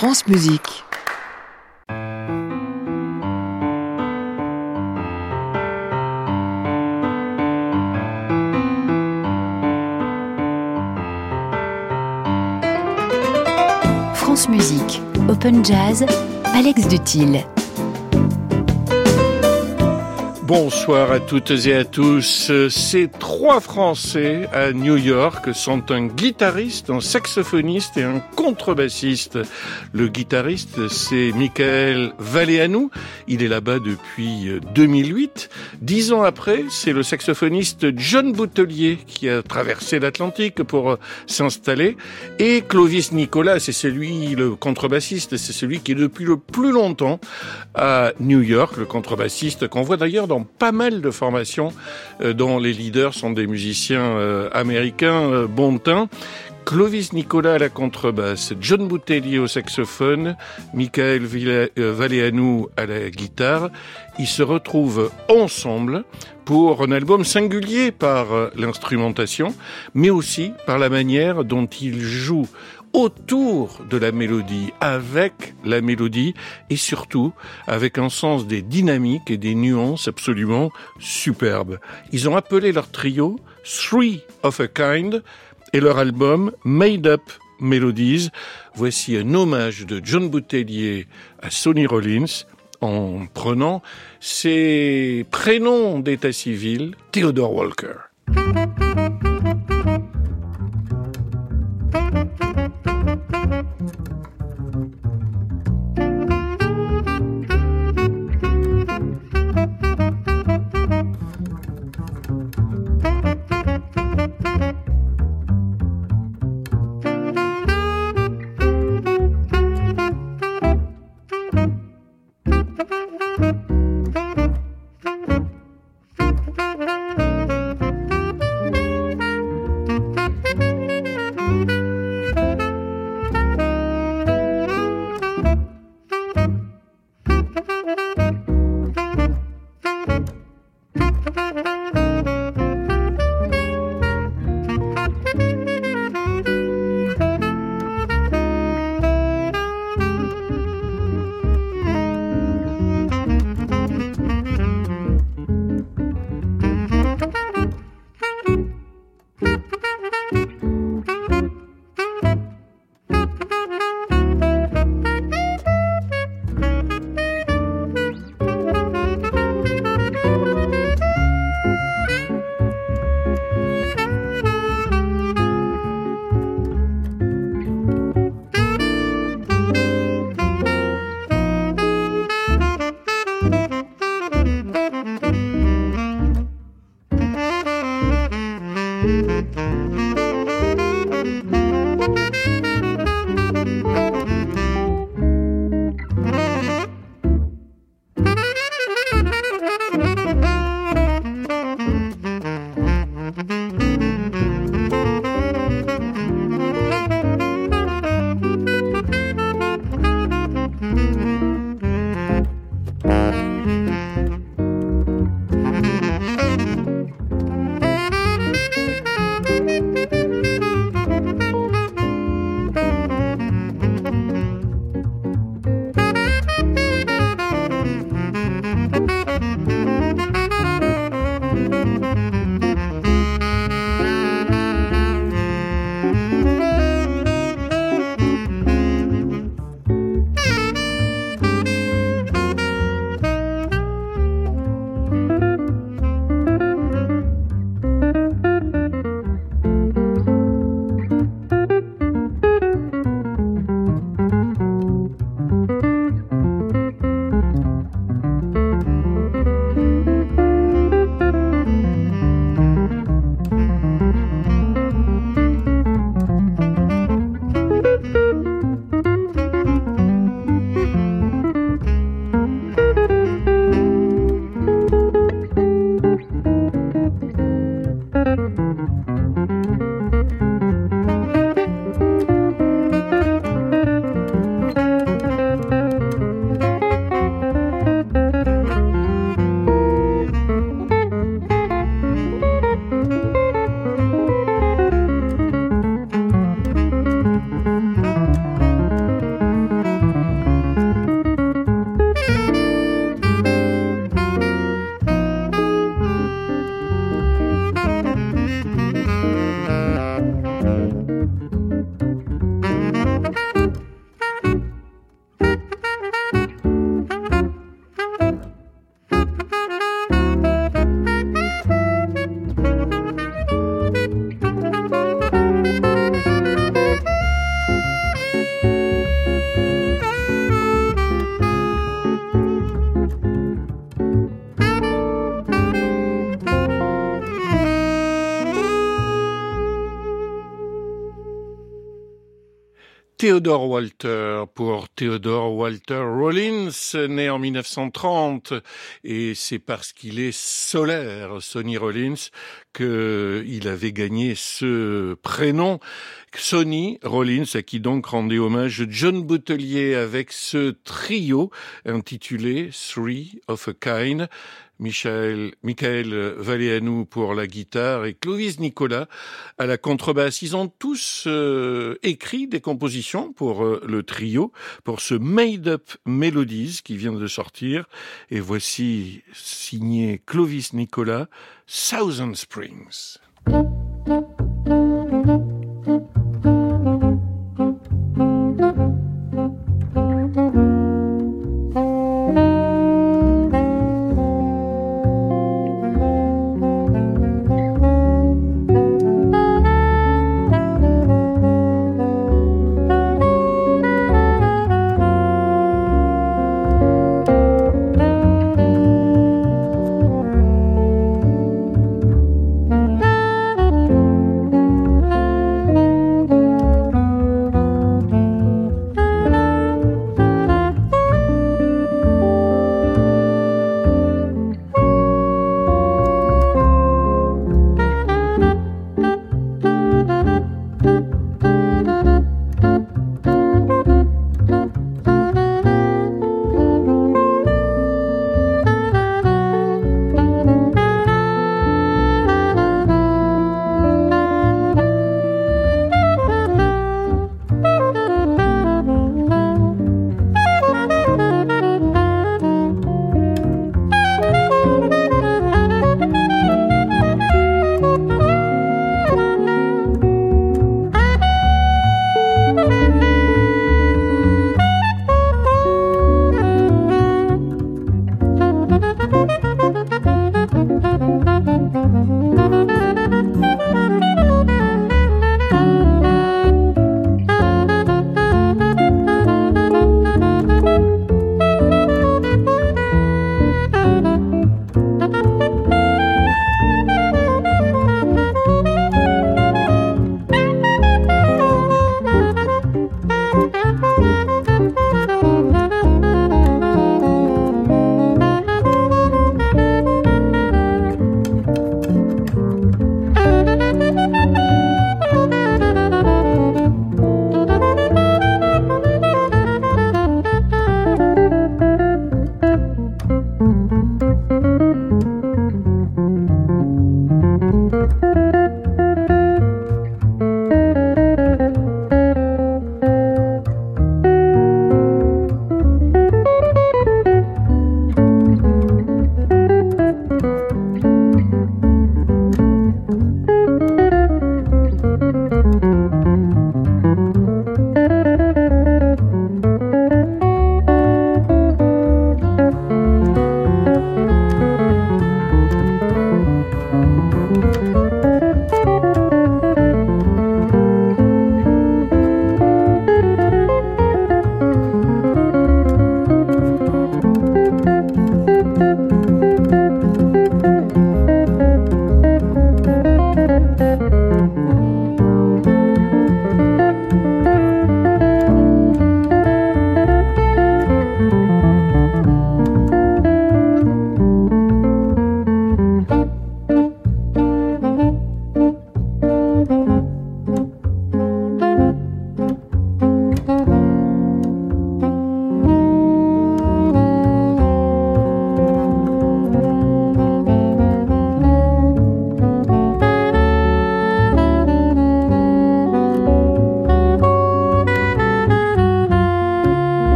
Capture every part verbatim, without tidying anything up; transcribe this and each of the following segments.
France Musique. France Musique, Open Jazz, Alex Duthil. Bonsoir à toutes et à tous. Ces trois Français à New York sont un guitariste, un saxophoniste et un contrebassiste. Le guitariste, c'est Michael Valeanu. Il est là-bas depuis deux mille huit. Dix ans après, c'est le saxophoniste John Boutelier qui a traversé l'Atlantique pour s'installer. Et Clovis Nicolas, c'est celui, le contrebassiste, c'est celui qui est depuis le plus longtemps à New York, le contrebassiste qu'on voit d'ailleurs dans pas mal de formations euh, dont les leaders sont des musiciens euh, américains euh, bon teint. Clovis Nicolas à la contrebasse, John Boutelier au saxophone, Michael Valeanu à la guitare. Ils se retrouvent ensemble pour un album singulier par euh, l'instrumentation, mais aussi par la manière dont ils jouent autour de la mélodie, avec la mélodie et surtout avec un sens des dynamiques et des nuances absolument superbes. Ils ont appelé leur trio Three of a Kind et leur album Made Up Melodies. Voici un hommage de John Boutelier à Sonny Rollins en prenant ses prénoms d'état civil, Theodore Walker. Theodore Walter, pour Theodore Walter Rollins, né en mille neuf cent trente, et c'est parce qu'il est solaire, Sonny Rollins, qu'il avait gagné ce prénom, Sonny Rollins, à qui donc rendait hommage John Boutelier avec ce trio intitulé Three of a Kind. Michael, Michael Valéanou pour la guitare et Clovis Nicolas à la contrebasse. Ils ont tous euh, écrit des compositions pour euh, le trio, pour ce Made Up Melodies qui vient de sortir. Et voici, signé Clovis Nicolas, Thousand Springs. Thank you.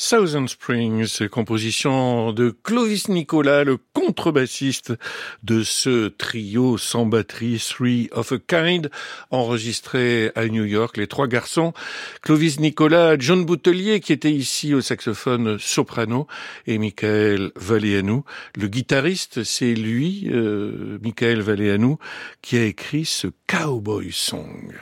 Thousand Springs, composition de Clovis Nicolas, le contrebassiste de ce trio sans batterie, Three of a Kind, enregistré à New York, les trois garçons. Clovis Nicolas, John Boutelier, qui était ici au saxophone soprano, et Michael Valeanu. Le guitariste, c'est lui, euh, Michael Valeanu, qui a écrit ce Cowboy Song.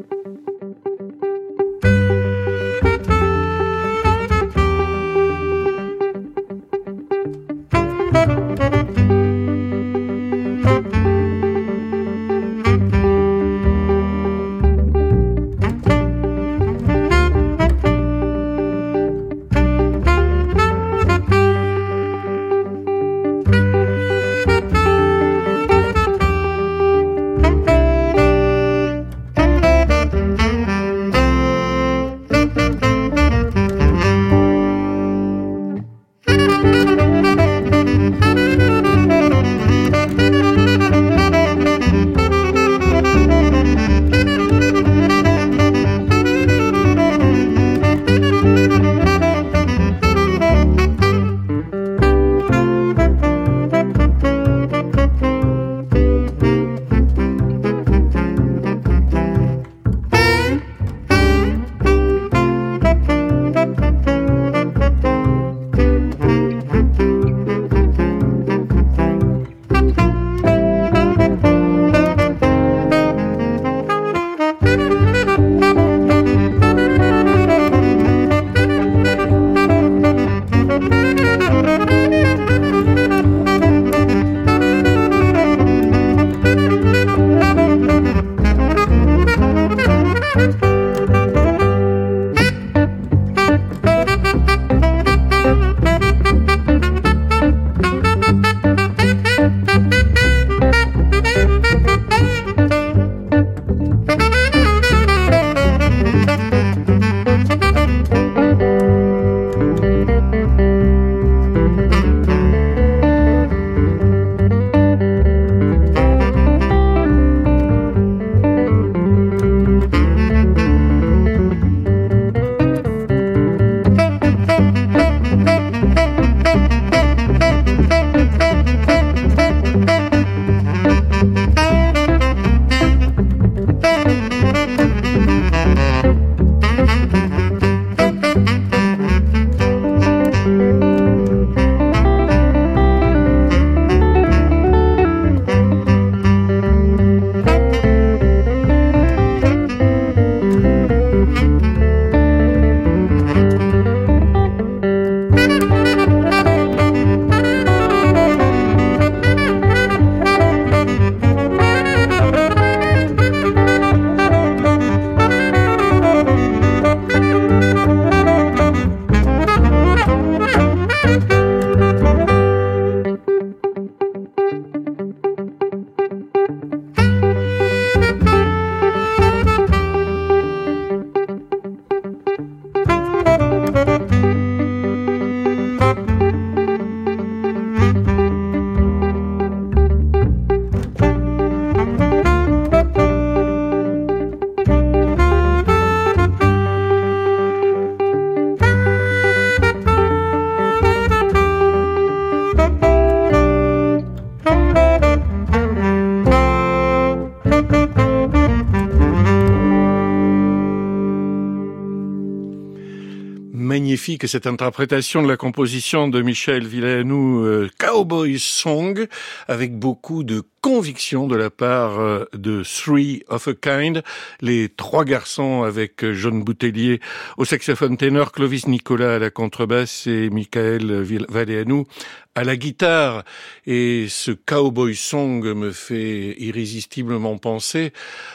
Magnifique cette interprétation de la composition de Michael Valeanu, euh, Cowboy Song, avec beaucoup de conviction de la part euh, de Three of a Kind, les trois garçons avec John Boutelier au saxophone ténor, Clovis Nicolas à la contrebasse et Michael Valeanu à la guitare. Et ce Cowboy Song me fait irrésistiblement penser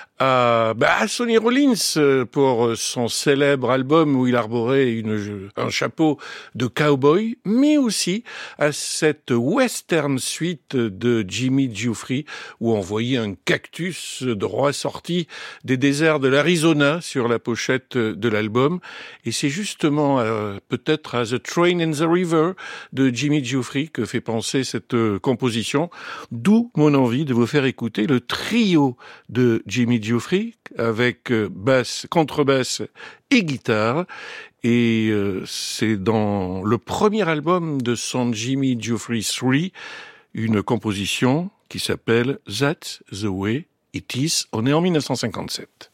à, bah, à Sonny Rollins pour son célèbre album où il arborait une, un chapeau de cowboy, mais aussi à cette western suite de Jimmy Giuffre où on voyait un cactus droit sorti des déserts de l'Arizona sur la pochette de l'album. Et c'est justement euh, peut-être à The Train in the River de Jimmy Giuffre que fait penser cette euh, composition, d'où mon envie de vous faire écouter le trio de Jimmy Giuffre avec basse, contrebasse et guitare. Et euh, c'est dans le premier album de son Jimmy Geoffrey trois, une composition qui s'appelle That's the Way It Is. On est en dix-neuf cent cinquante-sept.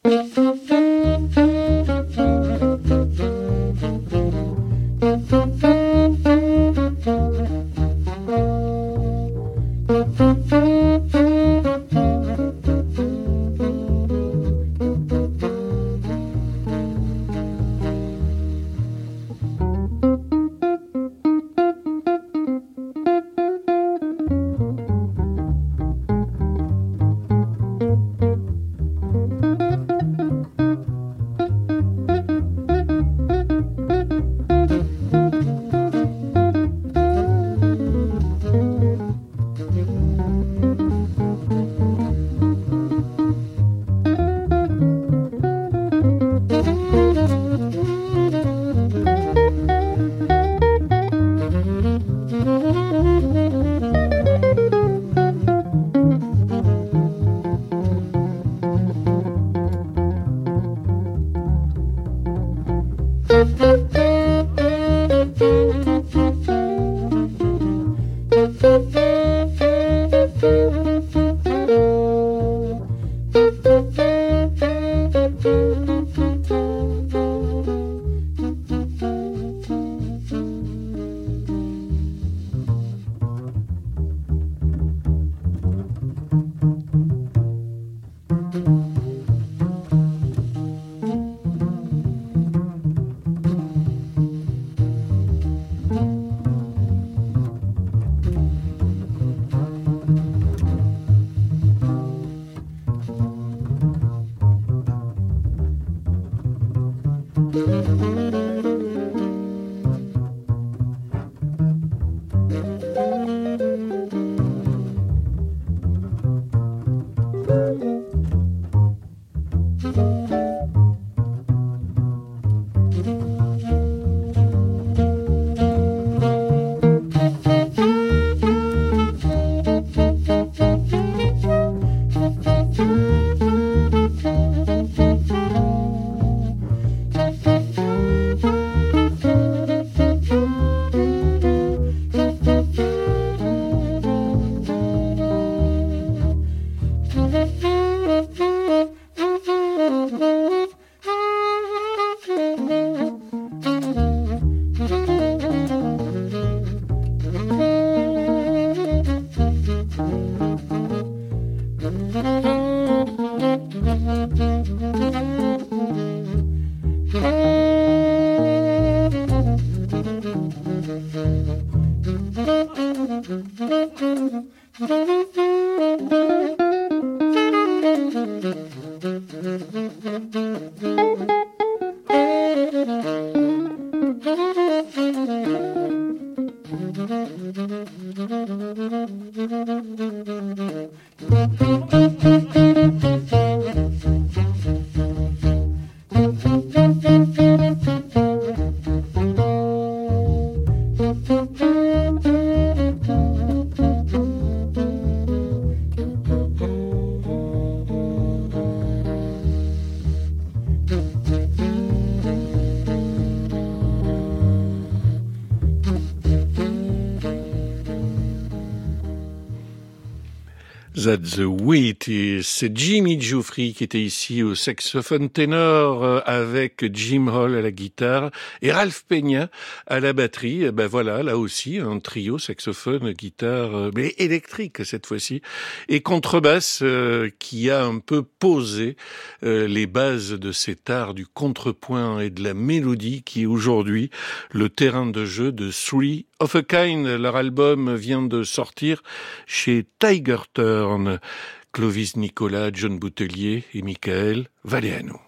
That's the way it is. C'est Jimmy Geoffrey qui était ici au saxophone ténor avec Jim Hall à la guitare et Ralph Peña à la batterie. Et ben voilà, là aussi un trio saxophone, guitare, mais électrique cette fois-ci, et contrebasse euh, qui a un peu posé euh, les bases de cet art du contrepoint et de la mélodie qui est aujourd'hui le terrain de jeu de Three of a Kind. Leur album vient de sortir chez Tiger Turn. Clovis Nicolas, John Boutelier et Michael Valeano.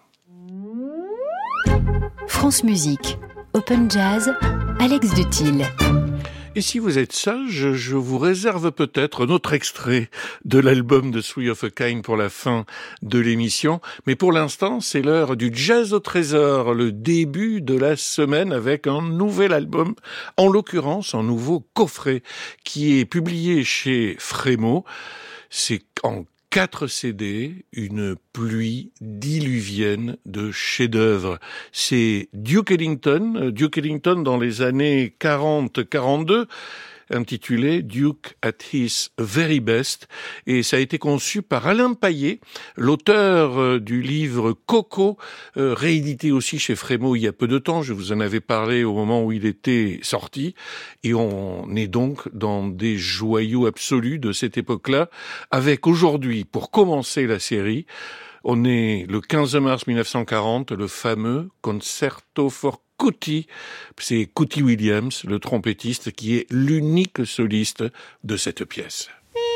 France Musique, Open Jazz, Alex Dutil. Et si vous êtes sage, je vous réserve peut-être un autre extrait de l'album de Three of a Kind pour la fin de l'émission. Mais pour l'instant, c'est l'heure du Jazz au Trésor, le début de la semaine avec un nouvel album, en l'occurrence un nouveau coffret qui est publié chez Frémo. C'est en Quatre C D, une pluie diluvienne de chefs-d'œuvre. C'est Duke Ellington, Duke Ellington dans les années quarante quarante-deux, intitulé Duke at his very best, et ça a été conçu par Alain Payet, l'auteur du livre Coco, euh, réédité aussi chez Frémaux il y a peu de temps. Je vous en avais parlé au moment où il était sorti, et on est donc dans des joyaux absolus de cette époque-là, avec aujourd'hui, pour commencer la série, on est le quinze mars mille neuf cent quarante, le fameux Concerto for Cootie. C'est Cootie Williams, le trompettiste, qui est l'unique soliste de cette pièce.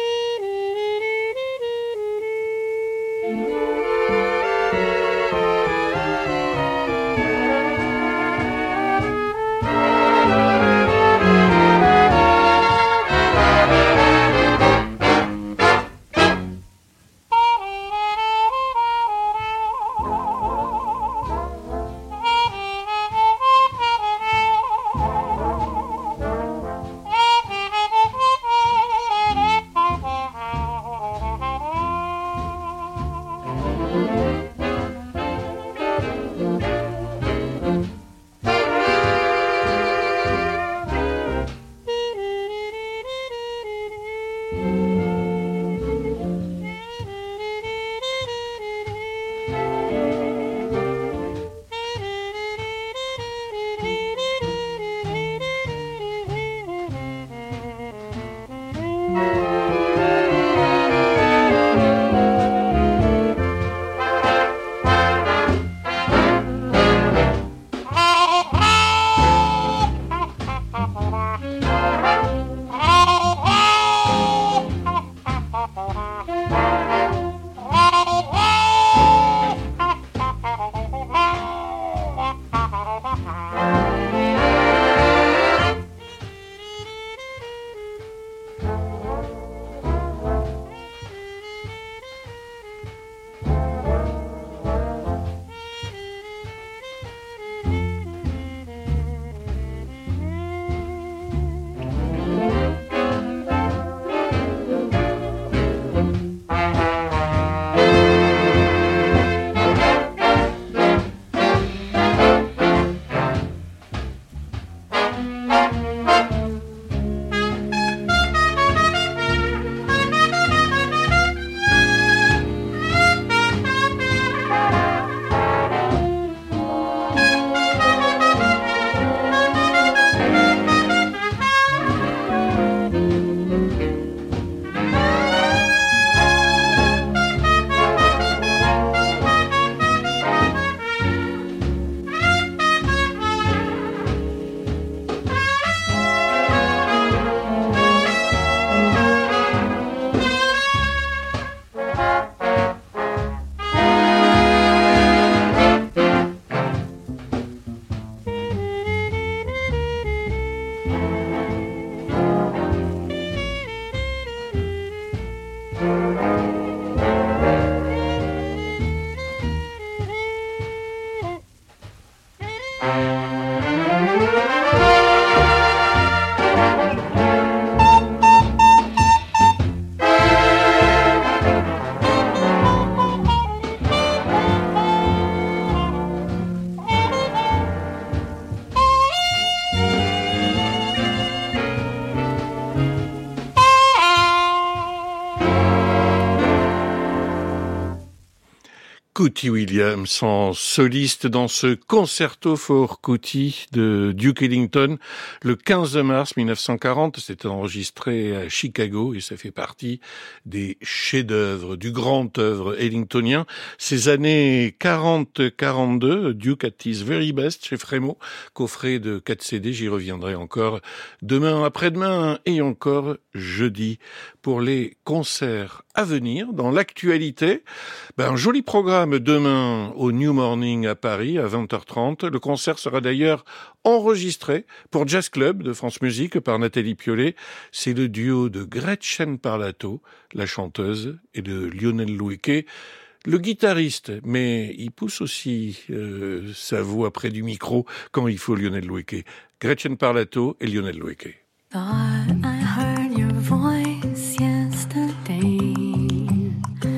Cootie Williams en soliste dans ce Concerto for Cootie de Duke Ellington le quinze mars mille neuf cent quarante. C'était enregistré à Chicago et ça fait partie des chefs-d'œuvre, du grand œuvre ellingtonien. Ces années quarante quarante-deux, Duke at his very best chez Frémaux, coffret de quatre C D, j'y reviendrai encore demain, après-demain et encore jeudi pour les concerts à venir. Dans l'actualité, ben, un joli programme demain au New Morning à Paris à vingt heures trente. Le concert sera d'ailleurs enregistré pour Jazz Club de France Musique par Nathalie Piollet. C'est le duo de Gretchen Parlato, la chanteuse, et de Lionel Loueke, le guitariste, mais il pousse aussi euh, sa voix près du micro quand il faut Lionel Loueke. Gretchen Parlato et Lionel Loueke. Thought I heard your voice yesterday.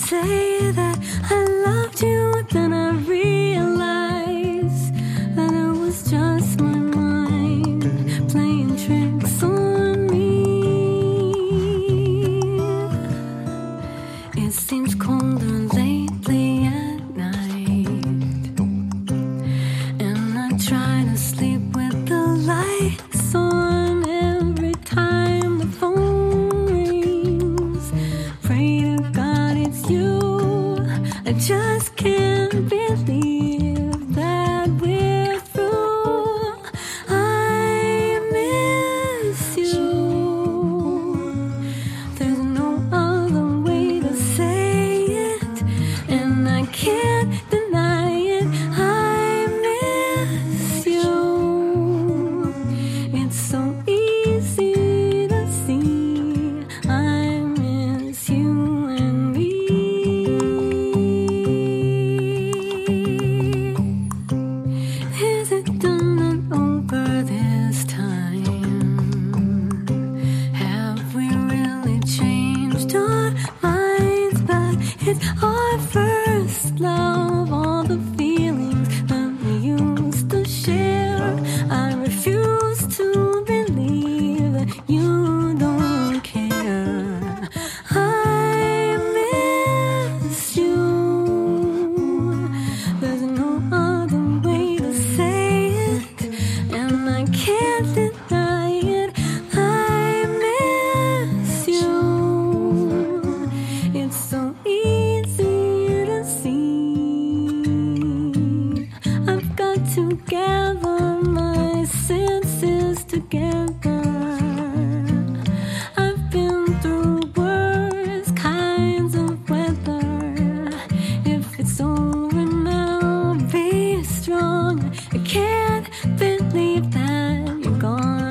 say that I loved you, then I realized that it was just my mind playing tricks on me. It seems colder lately at night, and I try to sleep with the lights on every time the phone rings. Pray to God it's you. I just can't believe that we're through. I miss you. There's no other way to say it, and I can't deny it. I miss you. It's so easy to see. I miss you and me. Is it done and over this time? Have we really changed our minds? But it's our first love, all the feelings that we used to share. I refuse to believe that you don't care. I miss you. There's no other way to say it, and I can't deny it. I miss you. It's so easy to see. I've got to gather my senses together. I've been through worse kinds of weather. If it's over now, be strong. I can't believe that you're gone.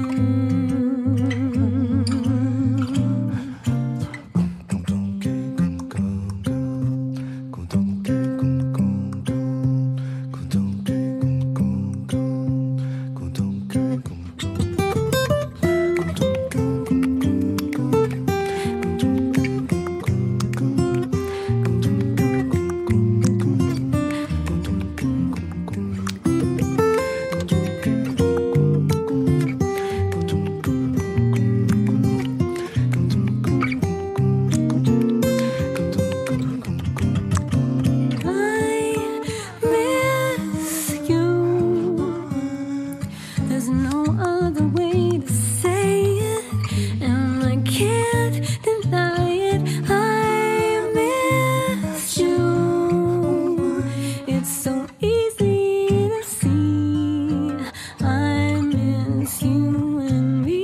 I miss you. There's no other way to say it, and I can't deny it. I miss you. It's so easy to see. I miss you and me.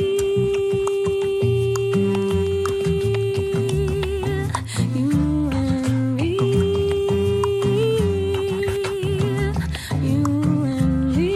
You and me. You and me.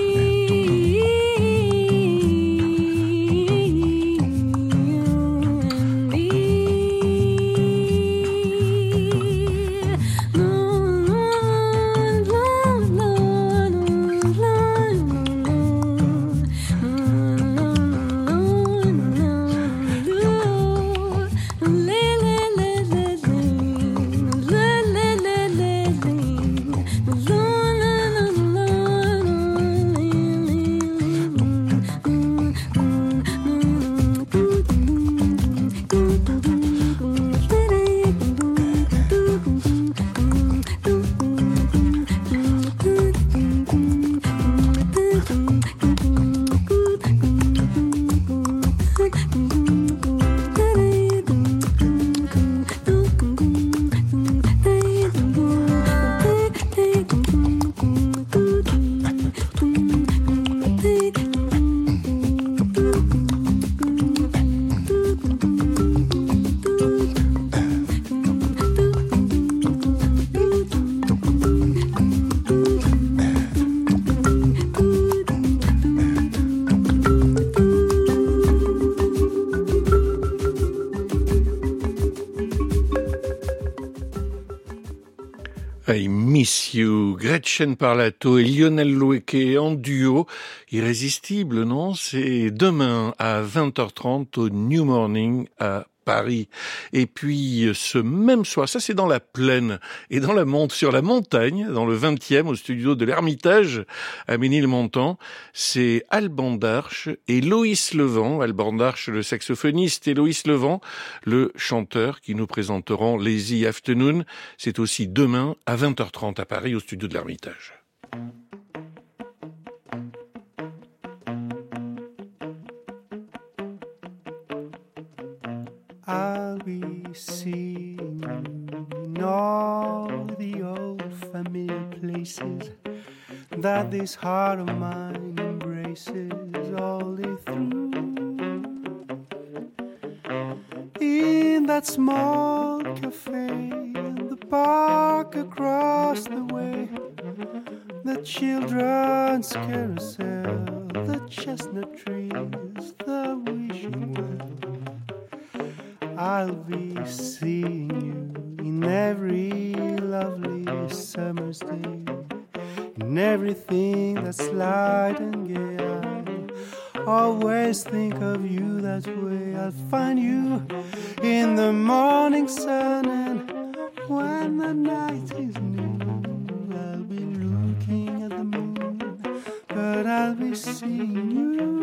I Miss You, Gretchen Parlato et Lionel Loueke en duo, irrésistible, non? C'est demain à vingt heures trente au New Morning à Paris. Et puis ce même soir, ça c'est dans la plaine et dans la monte sur la montagne, dans le vingtième, au studio de l'Ermitage à Ménilmontant, c'est Alban Darche et Loïs Levent. Alban Darche, le saxophoniste, et Loïs Levent, le chanteur, qui nous présenteront Lazy Afternoon. C'est aussi demain à vingt heures trente à Paris, au studio de l'Ermitage. I'll be seeing you in all the old familiar places that this heart of mine embraces all day through. In that small cafe, in the park across the way, the children's carousel, the chestnut trees, the wishing well. I'll be seeing you in every lovely summer's day, in everything that's light and gay. I'll always think of you that way. I'll find you in the morning sun, and when the night is new, I'll be looking at the moon, but I'll be seeing you.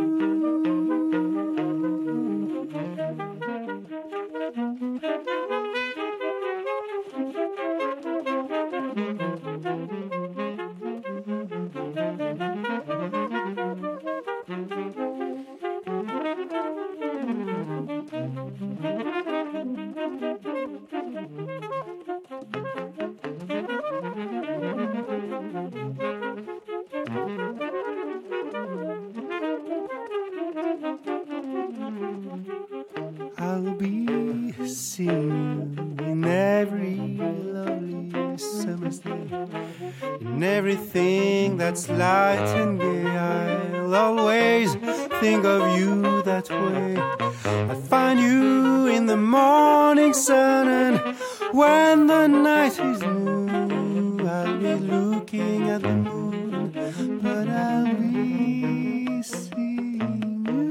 I'll be seeing you in every lovely summer's day, in everything that's light and gay. I'll always think of you that way. I'll find you in the morning sun, and when the night is new, I'll be looking at the moon, but I'll be seeing you.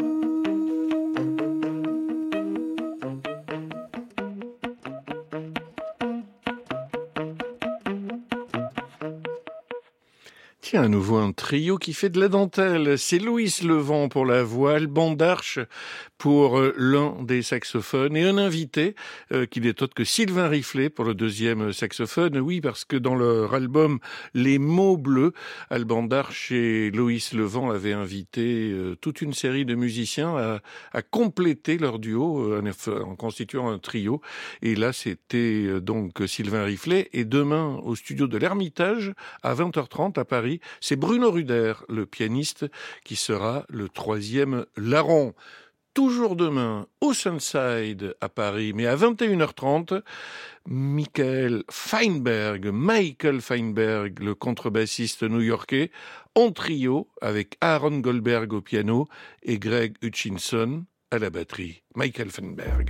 Tiens, à nouveau un trio qui fait de la dentelle. C'est Loïs Levent pour la voix, Alban Darche pour l'un des saxophones, et un invité euh, qui n'est autre que Sylvain Riflet pour le deuxième saxophone. Oui, parce que dans leur album Les mots bleus, Alban Darche et Loïs Levent avaient invité euh, toute une série de musiciens à, à compléter leur duo euh, en, en constituant un trio. Et là, c'était euh, donc Sylvain Riflet. Et demain, au studio de l'Ermitage, à vingt heures trente à Paris, c'est Bruno Ruder, le pianiste, qui sera le troisième larron. Toujours demain, au Sunside à Paris, mais à vingt et une heures trente, Michael Feinberg, Michael Feinberg, le contrebassiste new-yorkais, en trio avec Aaron Goldberg au piano et Greg Hutchinson à la batterie. Michael Feinberg.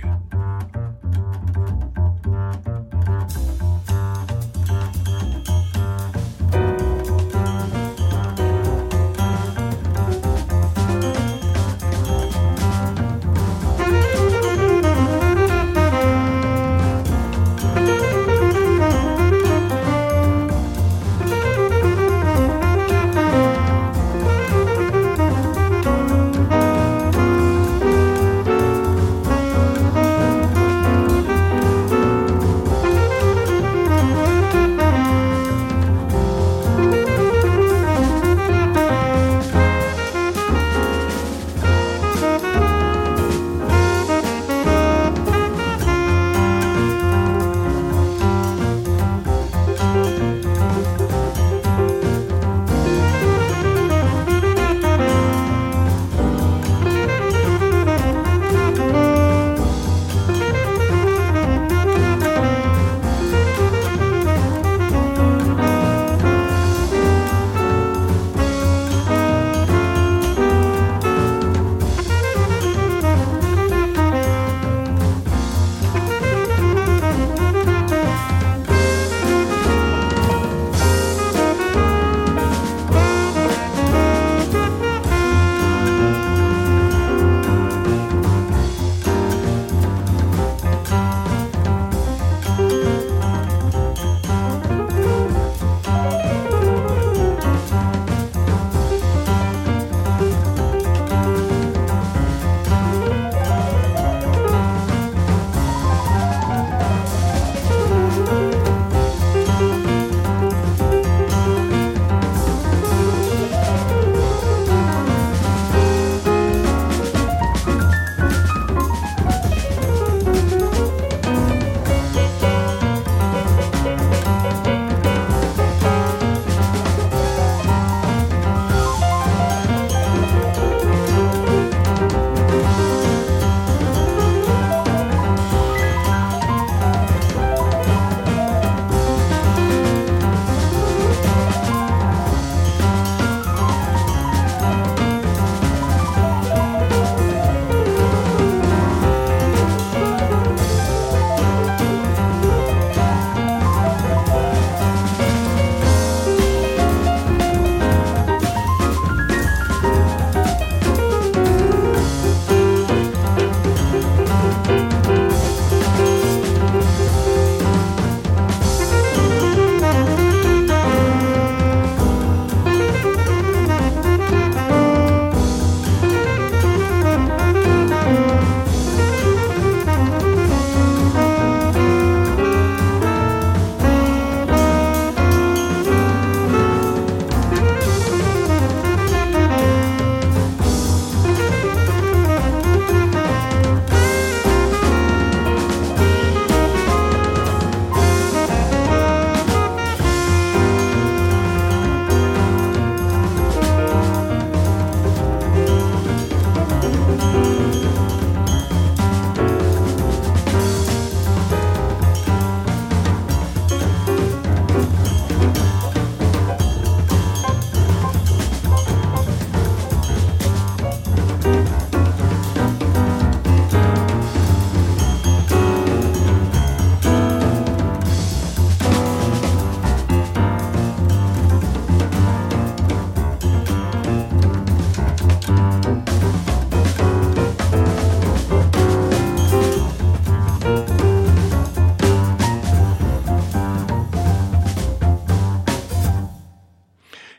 Thank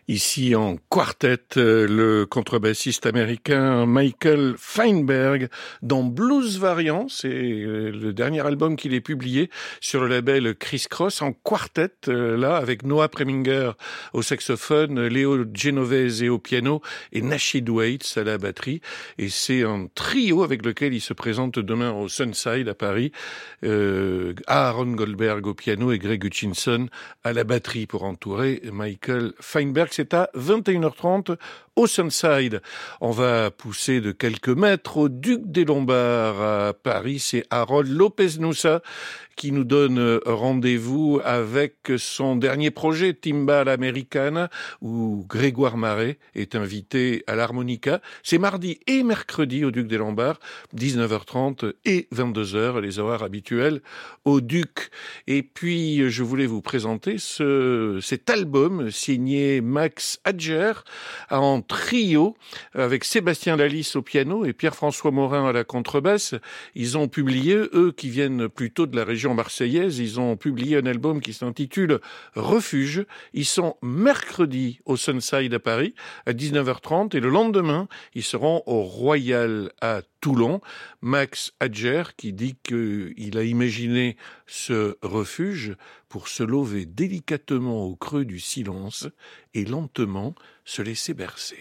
Ici en quartet, le contrebassiste américain Michael Feinberg dans Blues Variant, c'est le dernier album qu'il ait publié sur le label Criss Cross en quartet, là avec Noah Preminger au saxophone, Léo Genovese au piano et Nasheed Waits à la batterie. Et c'est un trio avec lequel il se présente demain au Sunside à Paris. Euh, Aaron Goldberg au piano et Greg Hutchinson à la batterie pour entourer Michael Feinberg. C'est à vingt et une heures trente au Sunside. On va pousser de quelques mètres au Duc des Lombards à Paris. C'est Harold Lopez-Nussa qui nous donne rendez-vous avec son dernier projet, Timbal Americana, où Grégoire Maret est invité à l'harmonica. C'est mardi et mercredi au Duc des Lombards, dix-neuf heures trente et vingt-deux heures, les horaires habituels au Duc. Et puis, je voulais vous présenter ce, cet album signé Max Adger en trio avec Sébastien Lalisse au piano et Pierre-François Morin à la contrebasse. Ils ont publié, eux qui viennent plutôt de la région marseillaise, ils ont publié un album qui s'intitule Refuge. Ils sont mercredi au Sunside à Paris à dix-neuf heures trente et le lendemain, ils seront au Royal à Toulon. Max Adger qui dit qu'il a imaginé ce refuge pour se lever délicatement au creux du silence et lentement se laisser bercer.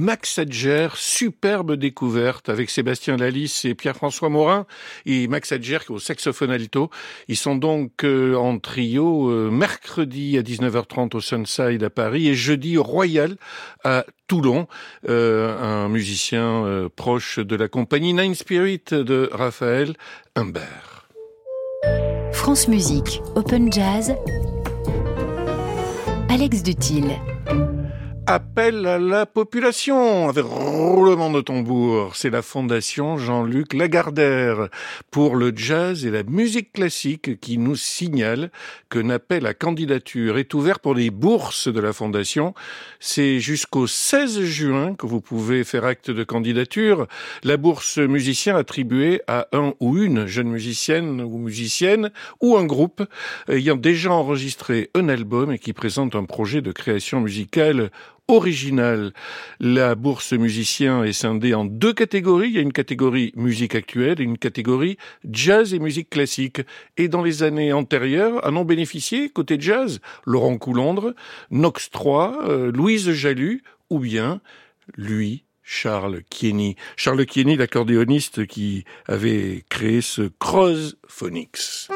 Max Adger, superbe découverte avec Sébastien Lalisse et Pierre-François Morin et Max Adger au saxophone alto. Ils sont donc euh, en trio euh, mercredi à dix-neuf heures trente au Sunside à Paris et jeudi au Royal à Toulon, euh, un musicien euh, proche de la compagnie Nine Spirit de Raphaël Humbert. France Musique, Open Jazz, Alex Dutil. Appel à la population avec roulement de tambour. C'est la fondation Jean-Luc Lagardère pour le jazz et la musique classique qui nous signale qu'un appel à candidature est ouvert pour les bourses de la fondation. C'est jusqu'au seize juin que vous pouvez faire acte de candidature. La bourse musicien attribuée à un ou une jeune musicienne ou musicienne ou un groupe ayant déjà enregistré un album et qui présente un projet de création musicale original. La bourse musicien est scindée en deux catégories. Il y a une catégorie musique actuelle et une catégorie jazz et musique classique. Et dans les années antérieures, en ont bénéficié, côté jazz, Laurent Coulondre, Nox trois, euh, Louise Jalut, ou bien lui, Charles Kieny. Charles Kieny, l'accordéoniste qui avait créé ce Croz Phonics.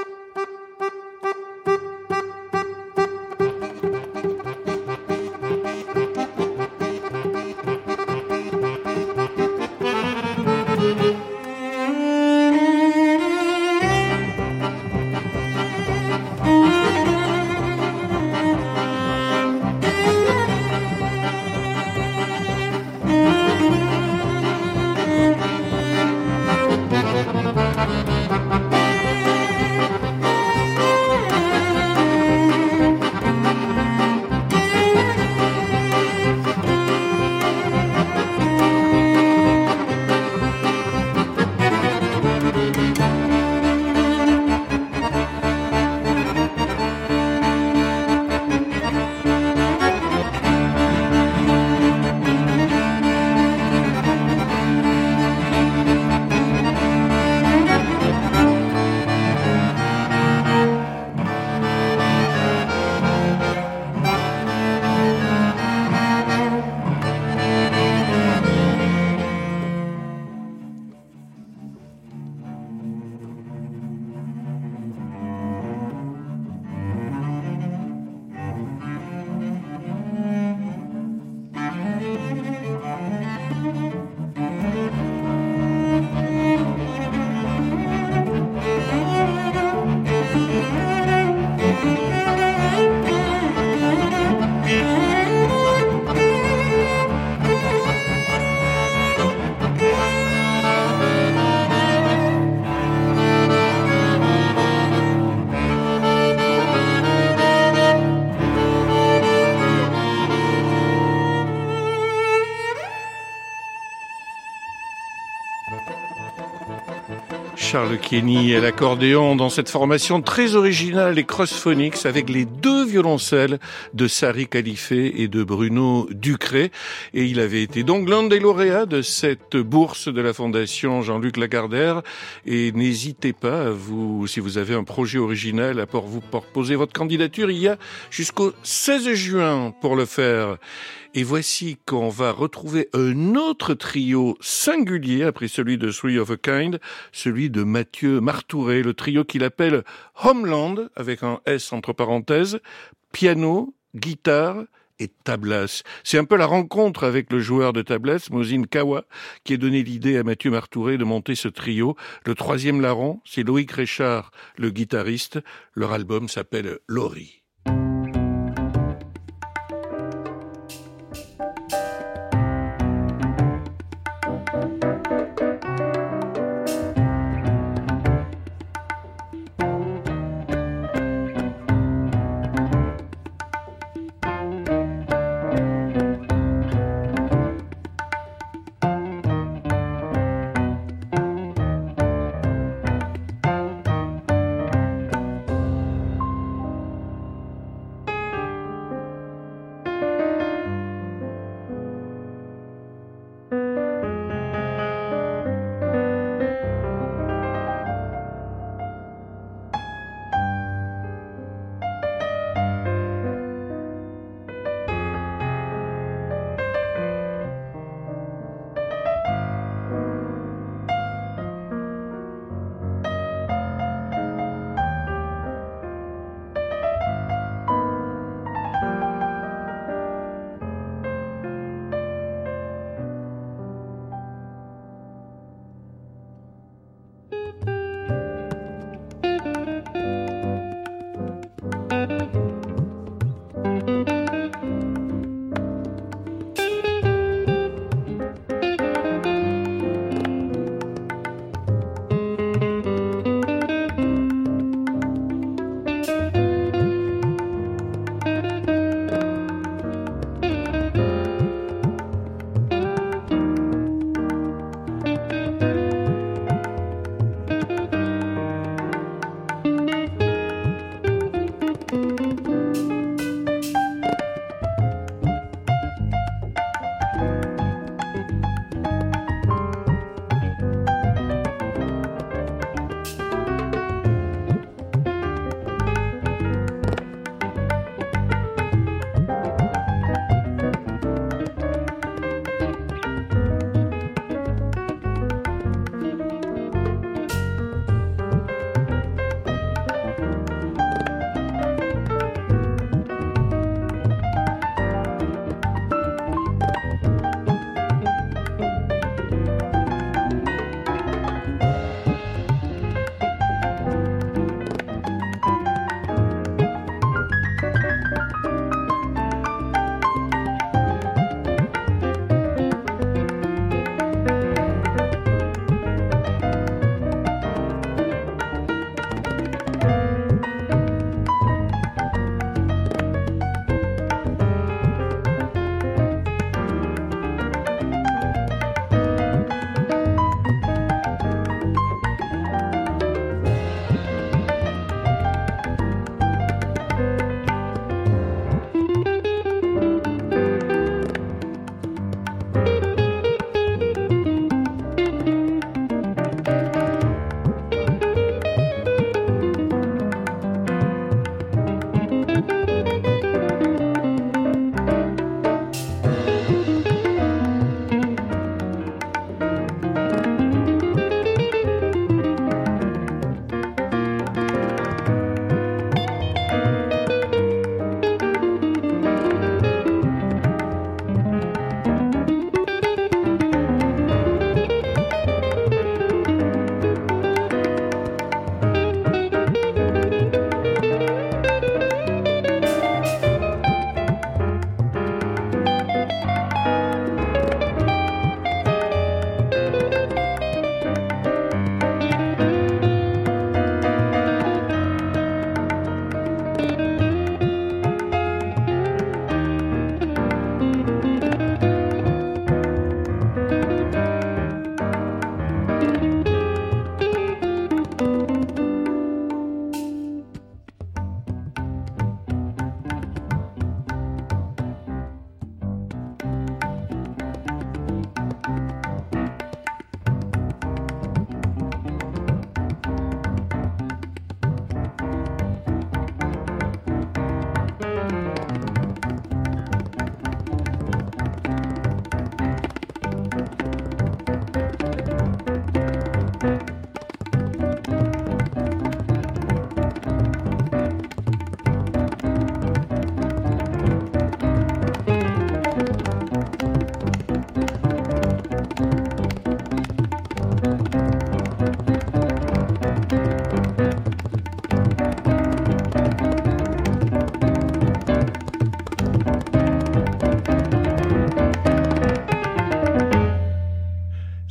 Charles Kieny et l'accordéon dans cette formation très originale des Croz Phonics avec les deux violoncelles de Sari Khalife et de Bruno Ducré. Et il avait été donc l'un des lauréats de cette bourse de la fondation Jean-Luc Lagardère. Et n'hésitez pas, à vous, si vous avez un projet original à pour vous pour poser votre candidature, il y a jusqu'au seize juin pour le faire. Et voici qu'on va retrouver un autre trio singulier après celui de Three of a Kind, celui de Mathieu Martouré, le trio qu'il appelle Homeland, avec un S entre parenthèses, piano, guitare et tablas. C'est un peu la rencontre avec le joueur de tablas, Mosin Kawa, qui a donné l'idée à Mathieu Martouré de monter ce trio. Le troisième larron, c'est Loïc Richard, le guitariste. Leur album s'appelle Laurie.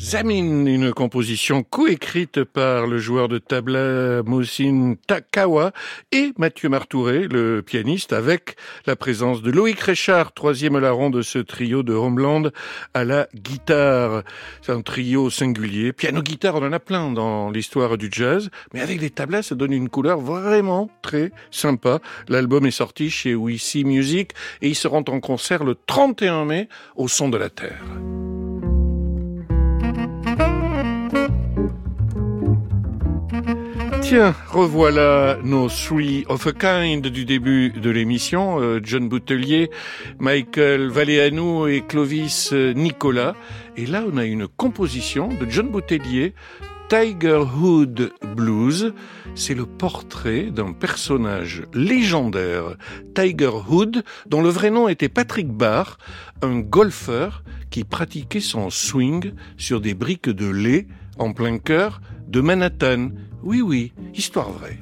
Zamin, une composition coécrite par le joueur de tabla Mohsin Takawa et Mathieu Martouré, le pianiste, avec la présence de Loïc Réchard, troisième larron de ce trio de Homeland, à la guitare. C'est un trio singulier. Piano-guitare, on en a plein dans l'histoire du jazz, mais avec les tablas, ça donne une couleur vraiment très sympa. L'album est sorti chez We See Music et ils seront en concert le trente et un mai au Son de la Terre. Tiens, revoilà nos Three of a Kind du début de l'émission. Euh, John Boutelier, Michael Valeanu et Clovis Nicolas. Et là, on a une composition de John Boutelier, Tiger Hood Blues. C'est le portrait d'un personnage légendaire, Tiger Hood, dont le vrai nom était Patrick Barr, un golfeur qui pratiquait son swing sur des briques de lait en plein cœur de Manhattan. Oui, oui, histoire vraie.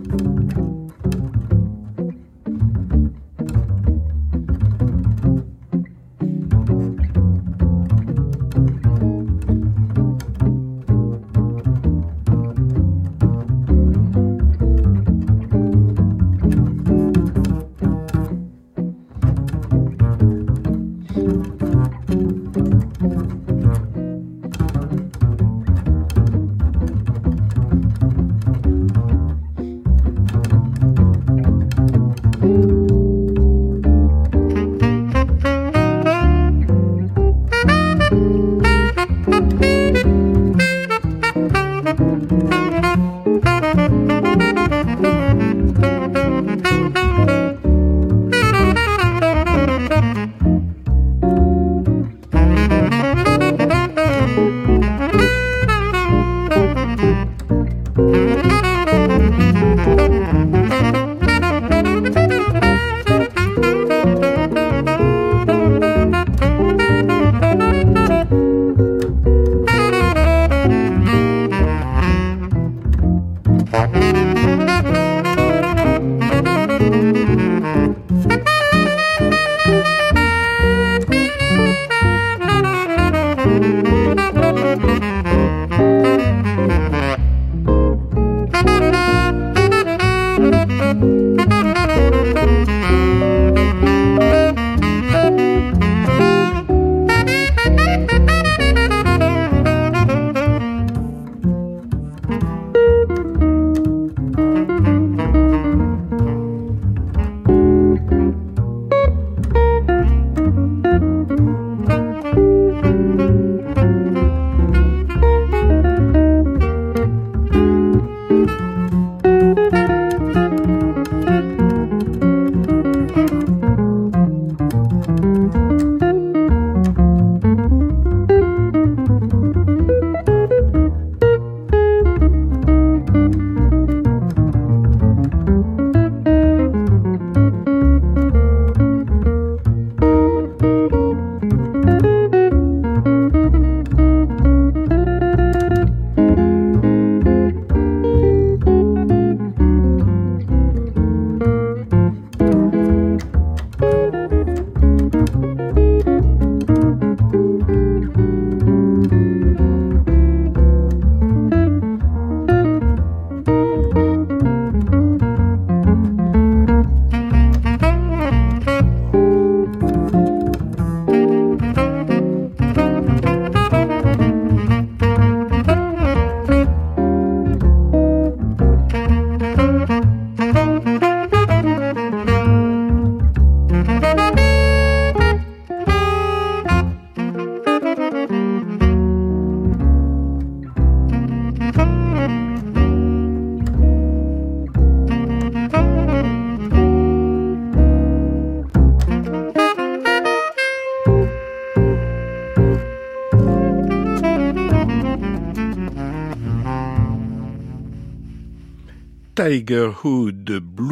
Tiger Hood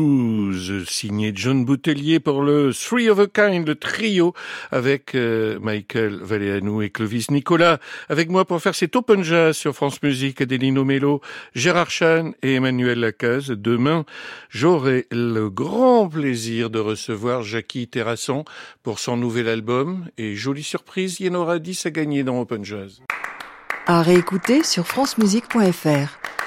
Blues, signé John Boutelier pour le Three of a Kind, le trio avec euh, Michael Valeanu et Clovis Nicolas. Avec moi pour faire cet Open Jazz sur France Musique, Adelino Mello, Gérard Chan et Emmanuel Lacaze. Demain, j'aurai le grand plaisir de recevoir Jackie Terrasson pour son nouvel album. Et jolie surprise, il y en aura dix à gagner dans Open Jazz. À réécouter sur francemusique point f r.